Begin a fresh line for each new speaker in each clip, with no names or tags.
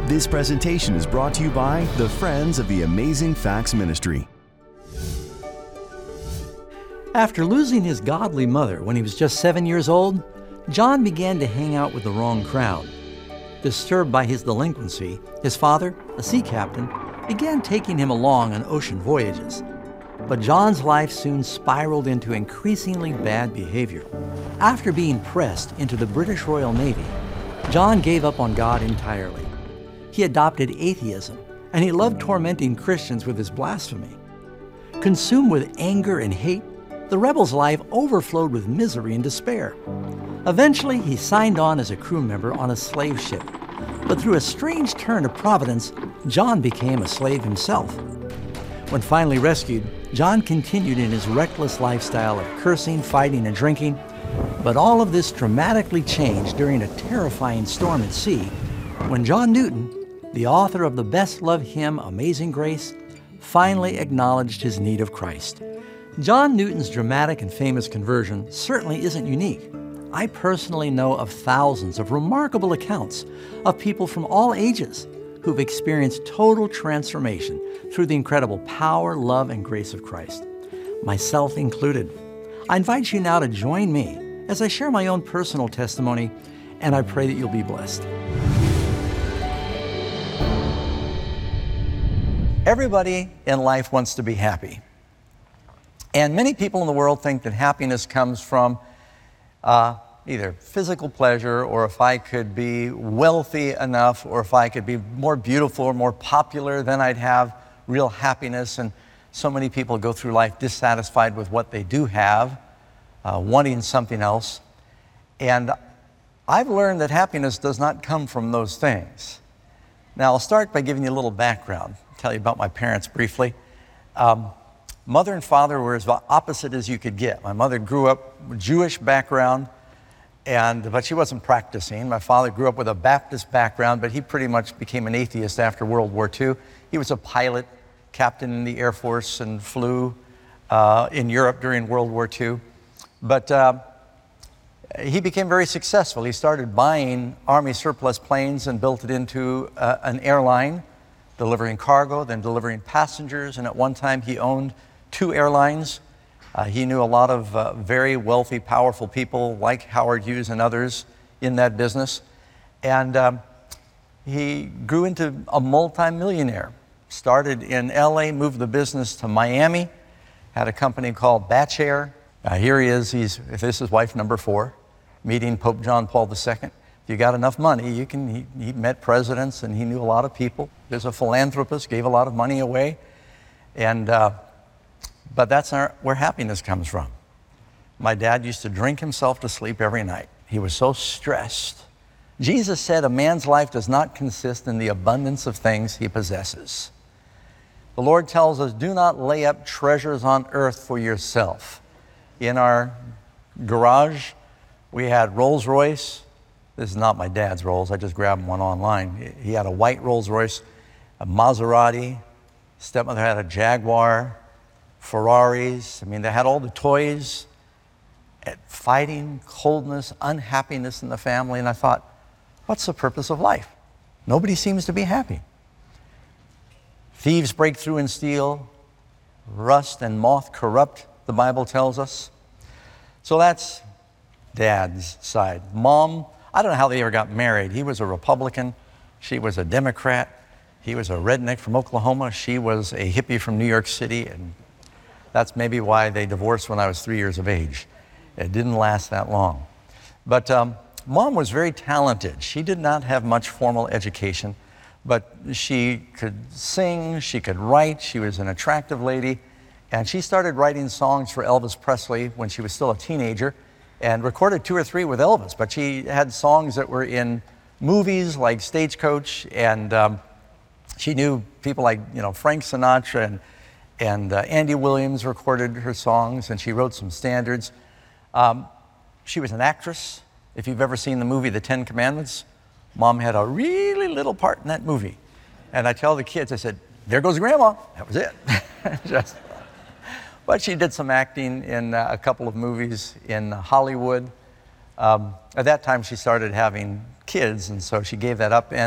This presentation is brought to you by the Friends of the Amazing Facts Ministry.
After losing his godly mother when he was just 7 years old, John began to hang out with the wrong crowd. Disturbed by his delinquency, his father, a sea captain, began taking him along on ocean voyages. But John's life soon spiraled into increasingly bad behavior. After being pressed into the British Royal Navy, John gave up on God entirely. He adopted atheism, and he loved tormenting Christians with his blasphemy. Consumed with anger and hate, the rebel's life overflowed with misery and despair. Eventually, he signed on as a crew member on a slave ship. But through a strange turn of providence, John became a slave himself. When finally rescued, John continued in his reckless lifestyle of cursing, fighting, and drinking. But all of this dramatically changed during a terrifying storm at sea when John Newton, the author of the best-loved hymn Amazing Grace, finally acknowledged his need of Christ. John Newton's dramatic and famous conversion certainly isn't unique. I personally know of thousands of remarkable accounts of people from all ages who've experienced total transformation through the incredible power, love, and grace of Christ, myself included. I invite you now to join me as I share my own personal testimony, and I pray that you'll be blessed. Everybody in life wants to be happy. And many people in the world think that happiness comes from either physical pleasure, or if I could be wealthy enough, or if I could be more beautiful or more popular, then I'd have real happiness. And so many people go through life dissatisfied with what they do have, wanting something else. And I've learned that happiness does not come from those things. Now, I'll start by giving you a little background. Tell you about my parents briefly. Mother and father were as opposite as you could get. My mother grew up with Jewish background, but she wasn't practicing. My father grew up with a Baptist background, but he pretty much became an atheist after World War II. He was a pilot, captain in the Air Force, and flew in Europe during World War II. But he became very successful. He started buying Army surplus planes and built it into an airline, delivering cargo, then delivering passengers, and at one time he owned 2 airlines. He knew a lot of very wealthy, powerful people like Howard Hughes and others in that business. And he grew into a multimillionaire. Started in LA, moved the business to Miami, had a company called Batch Air. Here he is, this is wife number 4, meeting Pope John Paul II. If you got enough money, he met presidents and he knew a lot of people. There's a philanthropist, gave a lot of money away. But that's where happiness comes from. My dad used to drink himself to sleep every night. He was so stressed. Jesus said a man's life does not consist in the abundance of things he possesses. The Lord tells us, do not lay up treasures on earth for yourself. In our garage, we had Rolls Royce. This is not my dad's Rolls. I just grabbed one online. He had a white Rolls Royce, a Maserati. Stepmother had a Jaguar, Ferraris. I mean, they had all the toys. Fighting, coldness, unhappiness in the family. And I thought, what's the purpose of life? Nobody seems to be happy. Thieves break through and steal. Rust and moth corrupt, the Bible tells us. So that's Dad's side. Mom, I don't know how they ever got married. He was a Republican. She was a Democrat. He was a redneck from Oklahoma. She was a hippie from New York City. And that's maybe why they divorced when I was 3 years of age. It didn't last that long. But Mom was very talented. She did not have much formal education, but she could sing, she could write. She was an attractive lady. And she started writing songs for Elvis Presley when she was still a teenager, and recorded 2 or 3 with Elvis. But she had songs that were in movies like Stagecoach, and she knew people like Frank Sinatra and Andy Williams recorded her songs, and she wrote some standards. She was an actress. If you've ever seen the movie The 10 Commandments, Mom had a really little part in that movie. And I tell the kids, I said, there goes Grandma. That was it. But she did some acting in a couple of movies in Hollywood. At that time, she started having kids, and so she gave that up. And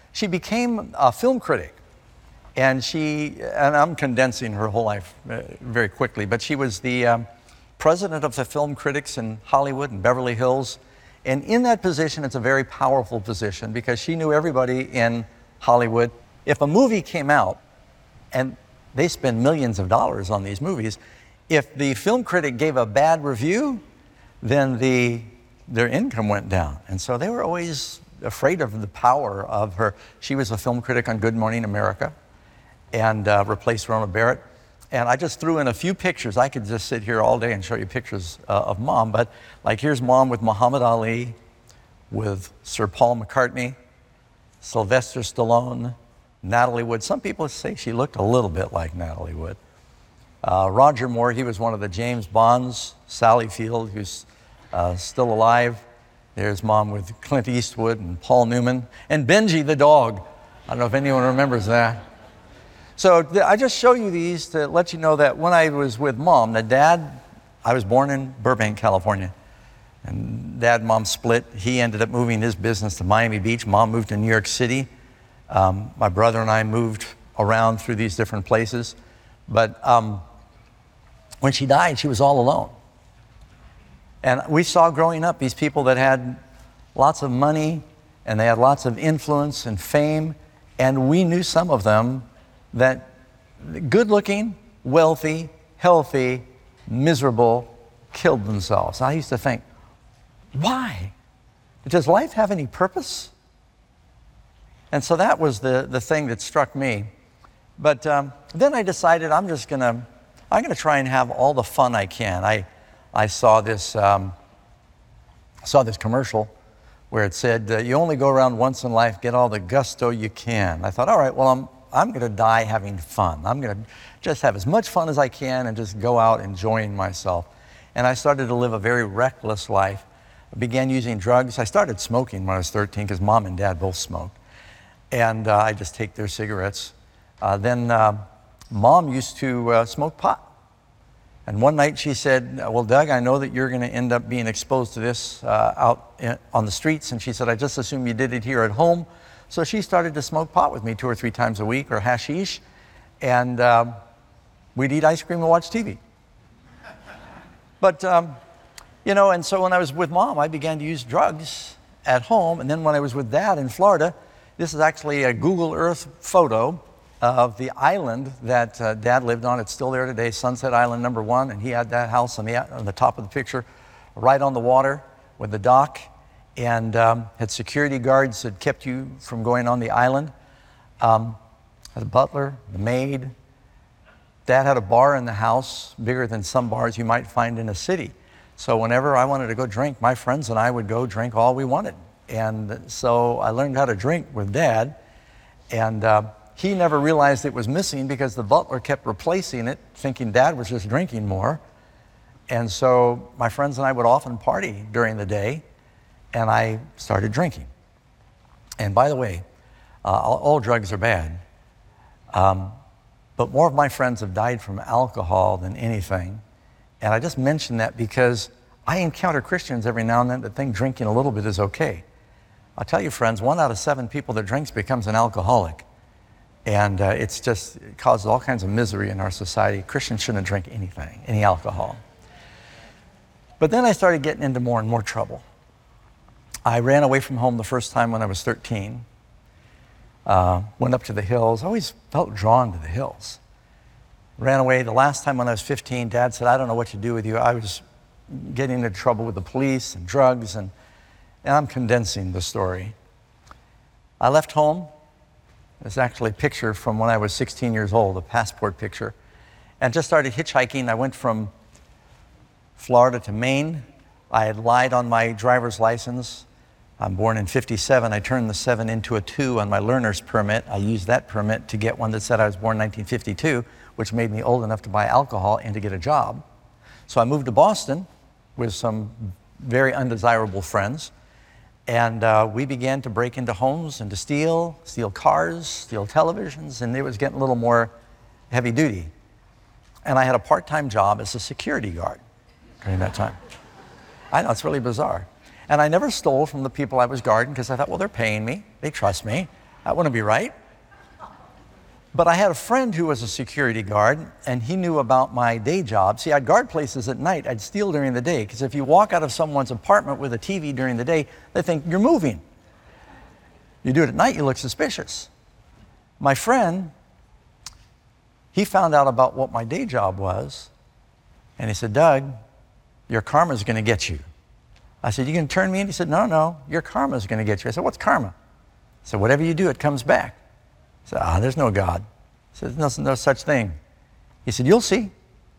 She became a film critic. And I'm condensing her whole life very quickly, but she was the president of the film critics in Hollywood and Beverly Hills. And in that position, it's a very powerful position because she knew everybody in Hollywood. If a movie came out, and they spend millions of dollars on these movies, if the film critic gave a bad review, then their income went down. And so they were always afraid of the power of her. She was a film critic on Good Morning America and replaced Rona Barrett. And I just threw in a few pictures. I could just sit here all day and show you pictures of Mom, but like here's Mom with Muhammad Ali, with Sir Paul McCartney, Sylvester Stallone, Natalie Wood. Some people say she looked a little bit like Natalie Wood. Roger Moore, he was one of the James Bonds. Sally Field, who's still alive. There's Mom with Clint Eastwood and Paul Newman. And Benji the dog. I don't know if anyone remembers that. So I just show you these to let you know that when I was with Mom, I was born in Burbank, California. And Dad and Mom split. He ended up moving his business to Miami Beach. Mom moved to New York City. My brother and I moved around through these different places. But when she died, she was all alone. And we saw growing up these people that had lots of money and they had lots of influence and fame. And we knew some of them that good-looking, wealthy, healthy, miserable, killed themselves. I used to think, why? Does life have any purpose? And so that was the thing that struck me. But then I decided I'm gonna try and have all the fun I can. I saw this commercial where it said, you only go around once in life, get all the gusto you can. I thought, all right, well, I'm gonna die having fun. I'm gonna just have as much fun as I can and just go out enjoying myself. And I started to live a very reckless life. I began using drugs. I started smoking when I was 13 because Mom and Dad both smoked. And I just take their cigarettes. Then Mom used to smoke pot. And one night she said, well, Doug, I know that you're going to end up being exposed to this out on the streets. And she said, I just assume you did it here at home. So she started to smoke pot with me 2 or 3 times a week, or hashish. And we'd eat ice cream and watch TV. But, and so when I was with Mom, I began to use drugs at home. And then when I was with Dad in Florida, this is actually a Google Earth photo of the island that Dad lived on. It's still there today, Sunset Island #1, and he had that house on the top of the picture, right on the water with the dock, and had security guards that kept you from going on the island. Had a butler, the maid. Dad had a bar in the house, bigger than some bars you might find in a city. So whenever I wanted to go drink, my friends and I would go drink all we wanted. And so I learned how to drink with Dad, and he never realized it was missing because the butler kept replacing it, thinking Dad was just drinking more. And so my friends and I would often party during the day, and I started drinking. And by the way, all drugs are bad, but more of my friends have died from alcohol than anything. And I just mention that because I encounter Christians every now and then that think drinking a little bit is okay. I'll tell you, friends, 1 out of 7 people that drinks becomes an alcoholic. And it causes all kinds of misery in our society. Christians shouldn't drink anything, any alcohol. But then I started getting into more and more trouble. I ran away from home the first time when I was 13. Went up to the hills. I always felt drawn to the hills. Ran away. The last time when I was 15, Dad said, I don't know what to do with you. I was getting into trouble with the police and drugs, and I'm condensing the story. I left home. It's actually a picture from when I was 16 years old, a passport picture, and just started hitchhiking. I went from Florida to Maine. I had lied on my driver's license. I'm born in '57. I turned the 7 into a 2 on my learner's permit. I used that permit to get one that said I was born in 1952, which made me old enough to buy alcohol and to get a job. So I moved to Boston with some very undesirable friends. And we began to break into homes and to steal cars, steal televisions, and it was getting a little more heavy duty. And I had a part-time job as a security guard during that time. I know, it's really bizarre. And I never stole from the people I was guarding because I thought, well, they're paying me, they trust me, That wouldn't be right. But I had a friend who was a security guard, and he knew about my day job. See, I'd guard places at night. I'd steal during the day, because if you walk out of someone's apartment with a TV during the day, they think you're moving. You do it at night, you look suspicious. My friend, he found out about what my day job was, and he said, Doug, your karma's going to get you. I said, you going to turn me in? He said, no, your karma's going to get you. I said, what's karma? He said, whatever you do, it comes back. I said, there's no God. He said, there's no such thing. He said, you'll see.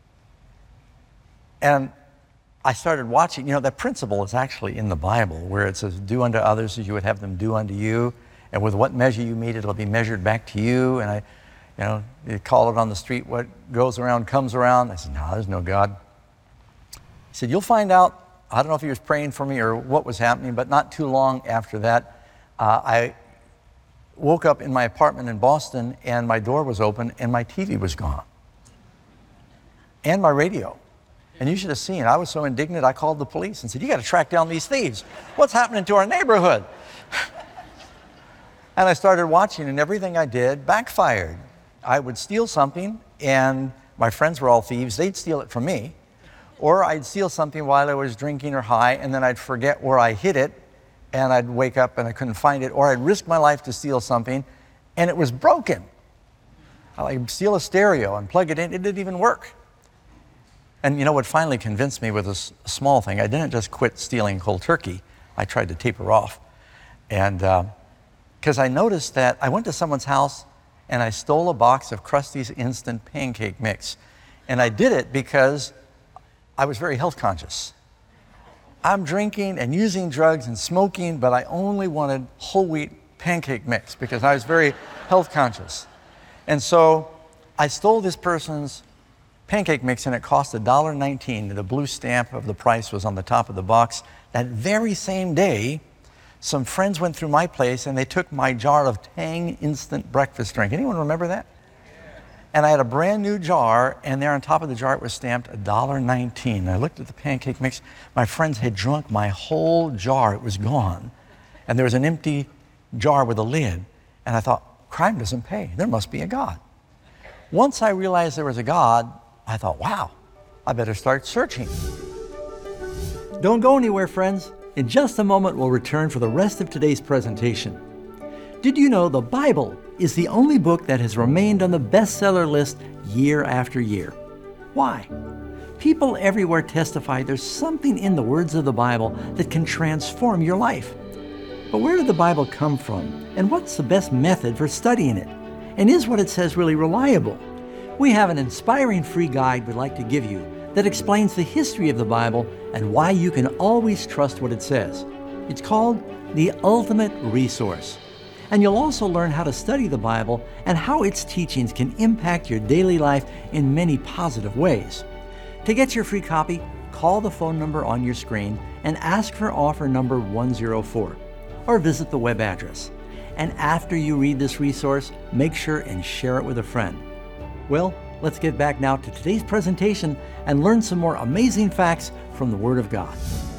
And I started watching. That principle is actually in the Bible, where it says, do unto others as you would have them do unto you. And with what measure you meet, it'll be measured back to you. And you call it on the street, what goes around comes around. I said, no, there's no God. He said, you'll find out. I don't know if he was praying for me or what was happening, but not too long after that, I woke up in my apartment in Boston, and my door was open, and my TV was gone. And my radio. And you should have seen, I was so indignant, I called the police and said, you got to track down these thieves. What's happening to our neighborhood? And I started watching, and everything I did backfired. I would steal something, and my friends were all thieves. They'd steal it from me. Or I'd steal something while I was drinking or high, and then I'd forget where I hid it, and I'd wake up and I couldn't find it. Or I'd risk my life to steal something, and it was broken. I'd steal a stereo and plug it in. It didn't even work. And what finally convinced me with this small thing, I didn't just quit stealing cold turkey. I tried to taper off. And because I noticed that I went to someone's house and I stole a box of Krusty's Instant Pancake Mix. And I did it because I was very health conscious. I'm drinking and using drugs and smoking, but I only wanted whole wheat pancake mix because I was very health conscious. And so I stole this person's pancake mix, and it cost $1.19. The blue stamp of the price was on the top of the box. That very same day, some friends went through my place and they took my jar of Tang instant breakfast drink. Anyone remember that? And I had a brand new jar, and there on top of the jar it was stamped $1.19. I looked at the pancake mix. My friends had drunk my whole jar. It was gone. And there was an empty jar with a lid. And I thought, crime doesn't pay. There must be a God. Once I realized there was a God, I thought, wow, I better start searching.
Don't go anywhere, friends. In just a moment, we'll return for the rest of today's presentation. Did you know the Bible is the only book that has remained on the bestseller list year after year? Why? People everywhere testify there's something in the words of the Bible that can transform your life. But where did the Bible come from? And what's the best method for studying it? And is what it says really reliable? We have an inspiring free guide we'd like to give you that explains the history of the Bible and why you can always trust what it says. It's called The Ultimate Resource. And you'll also learn how to study the Bible and how its teachings can impact your daily life in many positive ways. To get your free copy, call the phone number on your screen and ask for offer number 104, or visit the web address. And after you read this resource, make sure and share it with a friend. Well, let's get back now to today's presentation and learn some more amazing facts from the Word of God.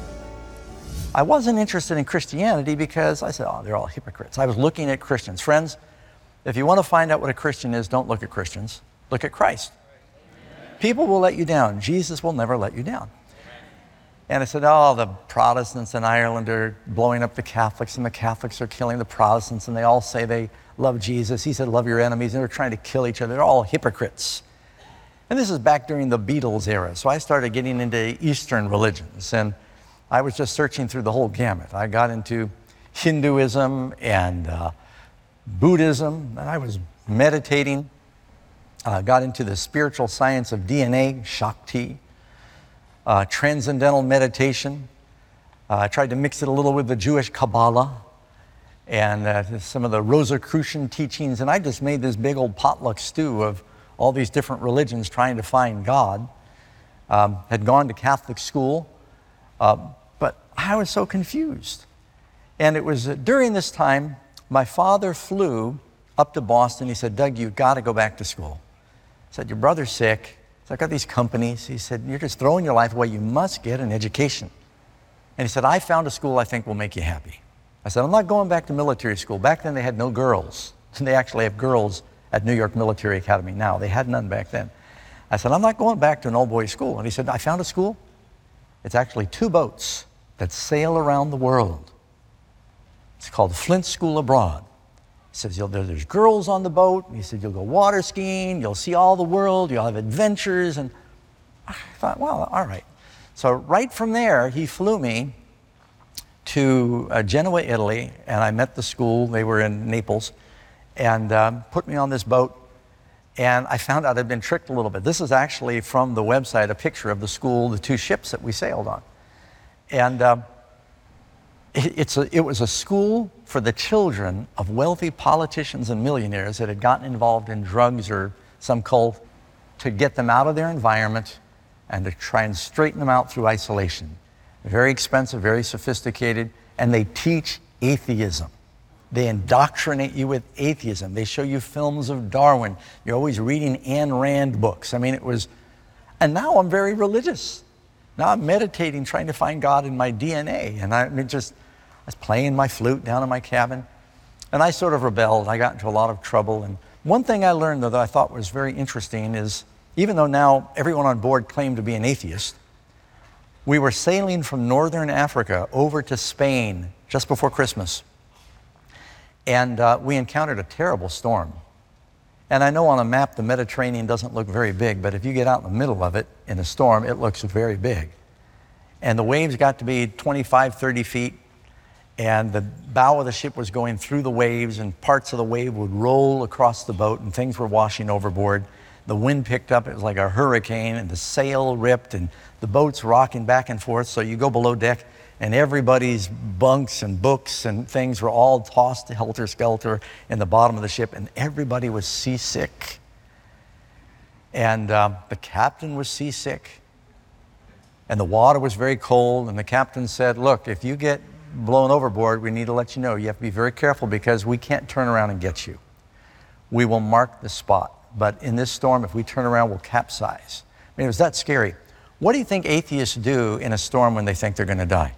I wasn't interested in Christianity because I said, they're all hypocrites. I was looking at Christians. Friends, if you want to find out what a Christian is, don't look at Christians. Look at Christ. People will let you down. Jesus will never let you down. And I said, the Protestants in Ireland are blowing up the Catholics, and the Catholics are killing the Protestants, and they all say they love Jesus. He said, love your enemies, and they're trying to kill each other. They're all hypocrites. And this is back during the Beatles era. So I started getting into Eastern religions, and I was just searching through the whole gamut. I got into Hinduism and Buddhism, and I was meditating. Got into the spiritual science of DNA, Shakti, transcendental meditation. I tried to mix it a little with the Jewish Kabbalah and some of the Rosicrucian teachings, and I just made this big old potluck stew of all these different religions trying to find God. Had gone to Catholic school, but I was so confused. And it was during this time, my father flew up to Boston. He said, Doug, you've got to go back to school. I said, your brother's sick. So I got these companies. He said, you're just throwing your life away. You must get an education. And he said, I found a school I think will make you happy. I said, I'm not going back to military school. Back then they had no girls. They actually have girls at New York Military Academy now. They had none back then. I said, I'm not going back to an all-boys school. And he said, I found a school. It's actually 2 boats that sail around the world. It's called the Flint School Abroad. He says, there's girls on the boat. He said, you'll go water skiing, you'll see all the world, you'll have adventures. And I thought, well, all right. So right from there, he flew me to Genoa, Italy, and I met the school. They were in Naples, and put me on this boat. And I found out I'd been tricked a little bit. This is actually from the website, a picture of the school, the 2 ships that we sailed on. And it was a school for the children of wealthy politicians and millionaires that had gotten involved in drugs or some cult, to get them out of their environment and to try and straighten them out through isolation. Very expensive, very sophisticated, and they teach atheism. They indoctrinate you with atheism. They show you films of Darwin. You're always reading Ayn Rand books. I mean, and now I'm very religious. Now I'm meditating, trying to find God in my DNA. And I was playing my flute down in my cabin. And I sort of rebelled. I got into a lot of trouble. And one thing I learned, though, that I thought was very interesting is, even though now everyone on board claimed to be an atheist, we were sailing from northern Africa over to Spain just before Christmas. And we encountered a terrible storm. And I know on a map the Mediterranean doesn't look very big, but if you get out in the middle of it in a storm, it looks very big. And the waves got to be 25, 30 feet, and the bow of the ship was going through the waves, and parts of the wave would roll across the boat, and things were washing overboard. The wind picked up, it was like a hurricane, and the sail ripped, and the boat's rocking back and forth. So you go below deck, and everybody's bunks and books and things were all tossed helter-skelter in the bottom of the ship, and everybody was seasick. And the captain was seasick, and the water was very cold, and the captain said, look, if you get blown overboard, we need to let you know. You have to be very careful because we can't turn around and get you. We will mark the spot, but in this storm, if we turn around, we'll capsize. I mean, it was that scary. What do you think atheists do in a storm when they think they're going to die?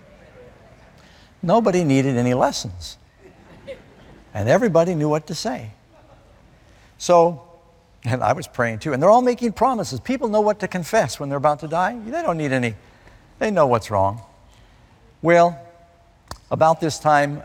Nobody needed any lessons. And everybody knew what to say. So, and I was praying too, and they're all making promises. People know what to confess when they're about to die. They don't need any, they know what's wrong. Well, about this time,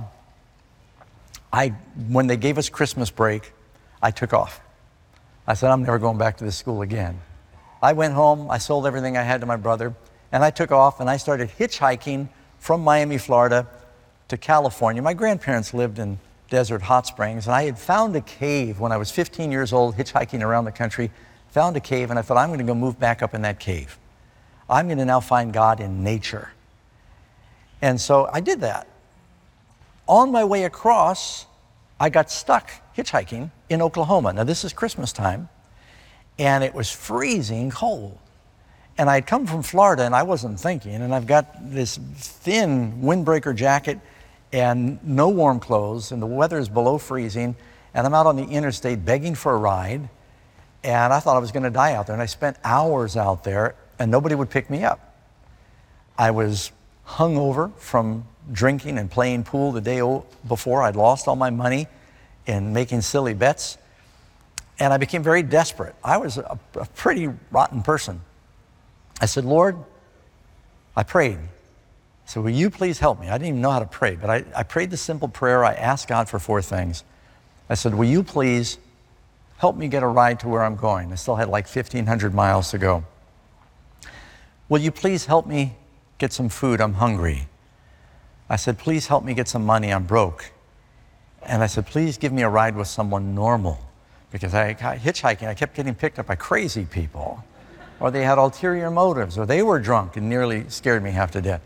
when they gave us Christmas break, I took off. I said, I'm never going back to this school again. I went home, I sold everything I had to my brother, and I took off and I started hitchhiking from Miami, Florida to California. My grandparents lived in Desert Hot Springs, and I had found a cave when I was 15 years old, hitchhiking around the country, found a cave, and I thought, I'm going to go move back up in that cave. I'm going to now find God in nature. And so I did that. On my way across, I got stuck hitchhiking in Oklahoma. Now this is Christmas time, and it was freezing cold. And I had come from Florida, and I wasn't thinking, and I've got this thin windbreaker jacket and no warm clothes, and the weather is below freezing, and I'm out on the interstate begging for a ride, and I thought I was going to die out there, and I spent hours out there, and nobody would pick me up. I was hungover from drinking and playing pool the day before. I'd lost all my money in making silly bets, and I became very desperate. I was a pretty rotten person. I said, Lord, I prayed. I said, will you please help me? I didn't even know how to pray, but I prayed the simple prayer. I asked God for 4 things. I said, will you please help me get a ride to where I'm going? I still had like 1,500 miles to go. Will you please help me get some food? I'm hungry. I said, please help me get some money. I'm broke. And I said, please give me a ride with someone normal, because I got hitchhiking. I kept getting picked up by crazy people, or they had ulterior motives, or they were drunk and nearly scared me half to death.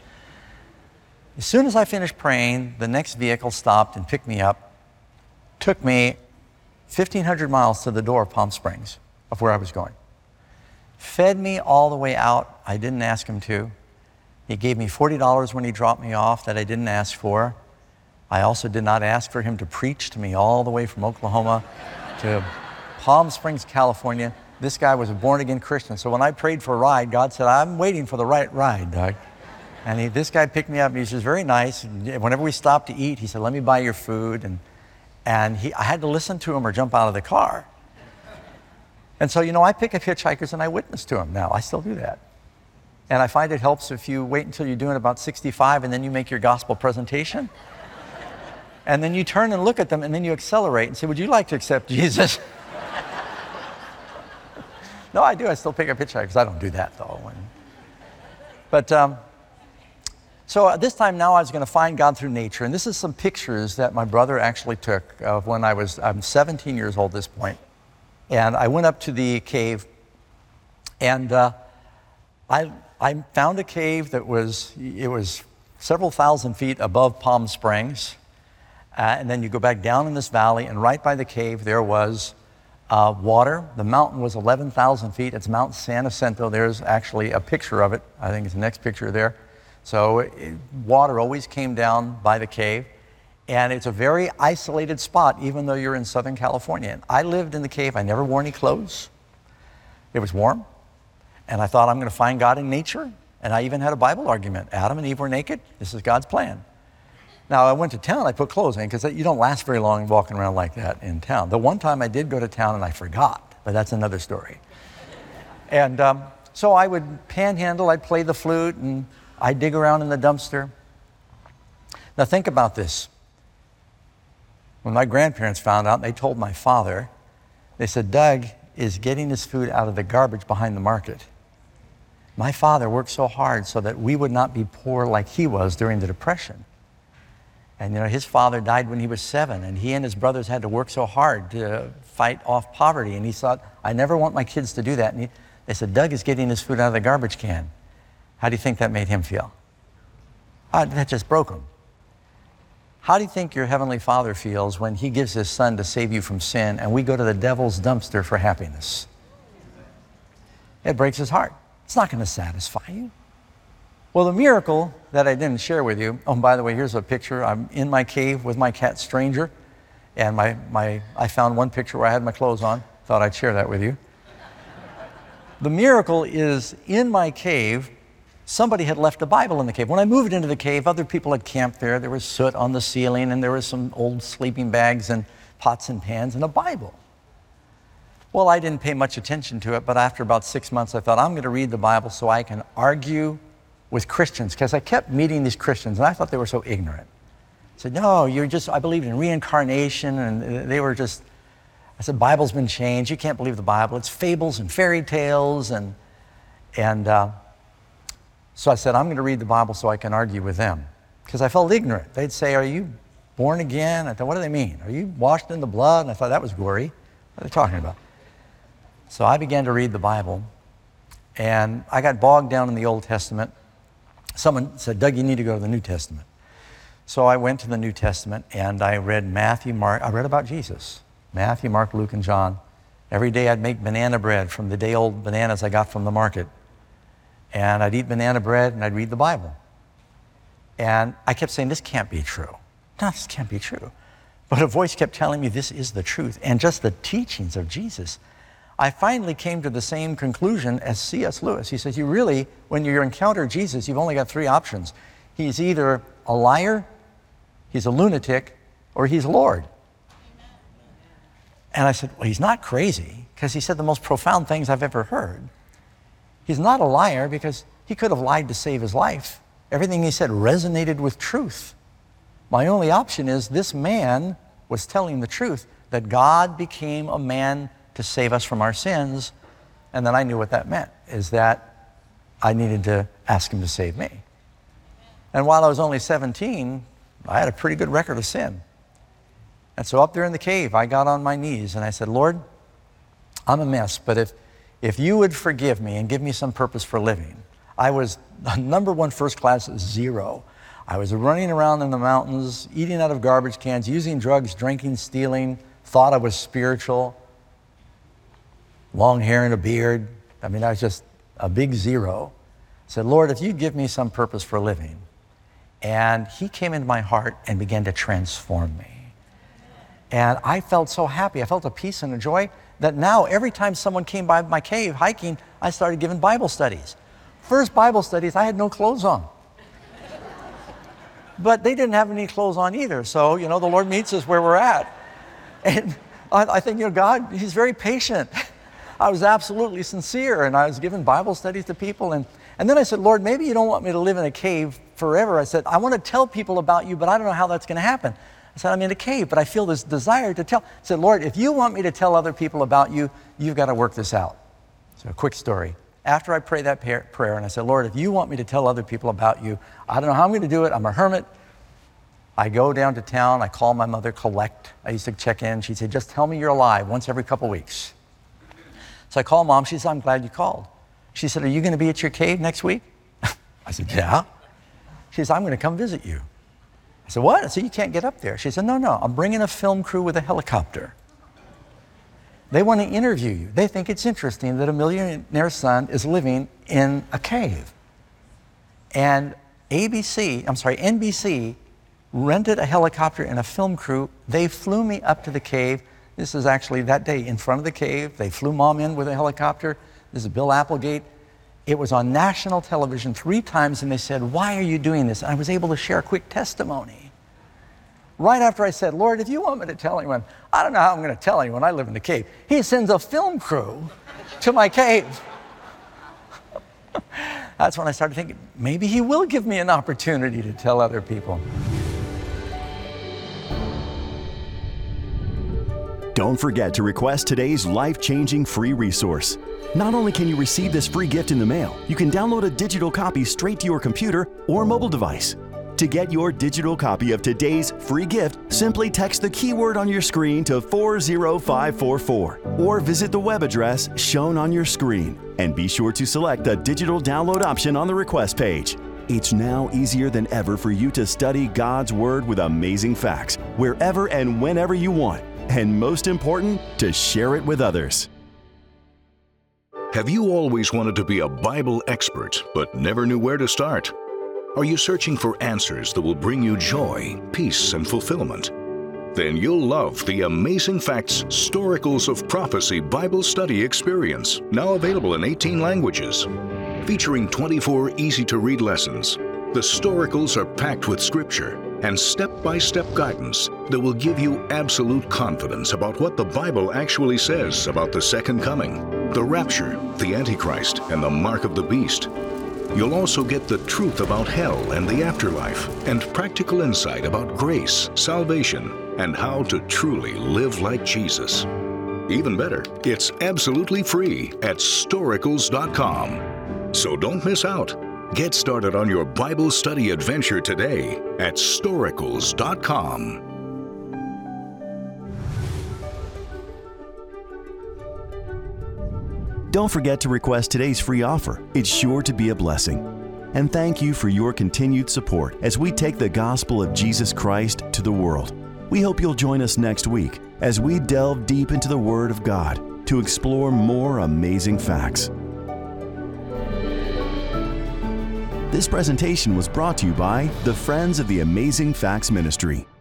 As soon as I finished praying, the next vehicle stopped and picked me up, took me 1,500 miles to the door of Palm Springs, of where I was going. Fed me all the way out. I didn't ask him to. He gave me $40 when he dropped me off that I didn't ask for. I also did not ask for him to preach to me all the way from Oklahoma to Palm Springs, California. This guy was a born-again Christian. So when I prayed for a ride, God said, I'm waiting for the right ride, Doug. And this guy picked me up. He was just very nice. Whenever we stopped to eat, he said, let me buy your food. I had to listen to him or jump out of the car. And so, I pick up hitchhikers and I witness to them now. I still do that. And I find it helps if you wait until you're doing about 65 and then you make your gospel presentation. And then you turn and look at them and then you accelerate and say, would you like to accept Jesus? No, I do. I still pick up hitchhikers. I don't do that, though. But so this time now I was going to find God through nature. And this is some pictures that my brother actually took of when I'm 17 years old at this point. And I went up to the cave, and I found a cave that was several thousand feet above Palm Springs. And then you go back down in this valley, and right by the cave there was water. The mountain was 11,000 feet. It's Mount San Jacinto. There's actually a picture of it. I think it's the next picture there. So water always came down by the cave. And it's a very isolated spot, even though you're in Southern California. And I lived in the cave. I never wore any clothes. It was warm. And I thought, I'm going to find God in nature. And I even had a Bible argument. Adam and Eve were naked. This is God's plan. Now, I went to town. I put clothes in because you don't last very long walking around like that in town. The one time I did go to town and I forgot, but that's another story. And so I would panhandle. I'd play the flute, and I'd dig around in the dumpster. Now, think about this. When my grandparents found out, they told my father, they said, Doug is getting his food out of the garbage behind the market. My father worked so hard so that we would not be poor like he was during the Depression. And his father died when he was 7, and he and his brothers had to work so hard to fight off poverty. And he thought, I never want my kids to do that. And they said, Doug is getting his food out of the garbage can. How do you think that made him feel? That just broke him. How do you think your Heavenly Father feels when He gives His Son to save you from sin and we go to the devil's dumpster for happiness? It breaks His heart. It's not going to satisfy you. Well, the miracle that I didn't share with you, oh, by the way, here's a picture. I'm in my cave with my cat Stranger, and I found one picture where I had my clothes on. Thought I'd share that with you. The miracle is in my cave, somebody had left a Bible in the cave. When I moved into the cave, other people had camped there. There was soot on the ceiling, and there was some old sleeping bags and pots and pans and a Bible. Well, I didn't pay much attention to it, but after about 6 months, I thought, I'm going to read the Bible so I can argue with Christians, because I kept meeting these Christians, and I thought they were so ignorant. I said, no, I believed in reincarnation, and they were just, I said, Bible's been changed. You can't believe the Bible. It's fables and fairy tales, and so I said, I'm going to read the Bible so I can argue with them, because I felt ignorant. They'd say, are you born again? I thought, what do they mean? Are you washed in the blood? And I thought, that was gory. What are they talking about? So I began to read the Bible, and I got bogged down in the Old Testament. Someone said, Doug, you need to go to the New Testament. So I went to the New Testament, and I read Matthew, Mark. I read about Jesus. Matthew, Mark, Luke, and John. Every day I'd make banana bread from the day-old bananas I got from the market. And I'd eat banana bread, and I'd read the Bible. And I kept saying, this can't be true. No, this can't be true. But a voice kept telling me this is the truth. And just the teachings of Jesus. I finally came to the same conclusion as C.S. Lewis. He says, when you encounter Jesus, you've only got 3 options. He's either a liar, he's a lunatic, or he's Lord. And I said, well, he's not crazy, because he said the most profound things I've ever heard. He's not a liar, because he could have lied to save his life. Everything he said resonated with truth. My only option is this man was telling the truth, that God became a man to save us from our sins. And then I knew what that meant, is that I needed to ask Him to save me. And while I was only 17, I had a pretty good record of sin. And so up there in the cave, I got on my knees and I said, Lord, I'm a mess, but if you would forgive me and give me some purpose for living. I was number 1 first class 0. I was running around in the mountains, eating out of garbage cans, using drugs, drinking, stealing, thought I was spiritual. Long hair and a beard. I mean, I was just a big 0. I said, Lord, if you'd give me some purpose for living. And He came into my heart and began to transform me. And I felt so happy. I felt a peace and a joy that now every time someone came by my cave hiking, I started giving Bible studies. First Bible studies, I had no clothes on. But they didn't have any clothes on either. So, the Lord meets us where we're at. And I think, God, He's very patient. I was absolutely sincere, and I was giving Bible studies to people. And then I said, Lord, maybe you don't want me to live in a cave forever. I said, I want to tell people about you, but I don't know how that's going to happen. I said, I'm in a cave, but I feel this desire to tell. I said, Lord, if you want me to tell other people about you, you've got to work this out. So a quick story. After I prayed that prayer, and I said, Lord, if you want me to tell other people about you, I don't know how I'm going to do it. I'm a hermit. I go down to town. I call my mother, Collect. I used to check in. She'd say, just tell me you're alive once every couple weeks. So I call Mom. She said, I'm glad you called. She said, are you going to be at your cave next week? I said, yeah. She said, I'm going to come visit you. I said, what? I said, you can't get up there. She said, no, I'm bringing a film crew with a helicopter. They want to interview you. They think it's interesting that a millionaire's son is living in a cave. And NBC rented a helicopter and a film crew. They flew me up to the cave. This is actually that day in front of the cave. They flew Mom in with a helicopter. This is Bill Applegate. It was on national television 3 times, and they said, why are you doing this? And I was able to share a quick testimony. Right after I said, Lord, if you want me to tell anyone, I don't know how I'm going to tell anyone I live in the cave. He sends a film crew to my cave. That's when I started thinking, maybe He will give me an opportunity to tell other people.
Don't forget to request today's life-changing free resource. Not only can you receive this free gift in the mail, you can download a digital copy straight to your computer or mobile device. To get your digital copy of today's free gift, simply text the keyword on your screen to 40544 or visit the web address shown on your screen. And be sure to select the digital download option on the request page. It's now easier than ever for you to study God's Word with amazing facts wherever and whenever you want. And most important, to share it with others.
Have you always wanted to be a Bible expert but never knew where to start? Are you searching for answers that will bring you joy, peace, and fulfillment? Then you'll love the Amazing Facts Storicals of Prophecy Bible Study Experience, now available in 18 languages. Featuring 24 easy-to-read lessons, the Storicals are packed with scripture and step-by-step guidance that will give you absolute confidence about what the Bible actually says about the second coming, the rapture, the Antichrist, and the mark of the beast. You'll also get the truth about hell and the afterlife, and practical insight about grace, salvation, and how to truly live like Jesus. Even better, it's absolutely free at Storicals.com. So don't miss out. Get started on your Bible study adventure today at Storicals.com.
Don't forget to request today's free offer. It's sure to be a blessing. And thank you for your continued support as we take the gospel of Jesus Christ to the world. We hope you'll join us next week as we delve deep into the Word of God to explore more amazing facts. This presentation was brought to you by the Friends of the Amazing Facts Ministry.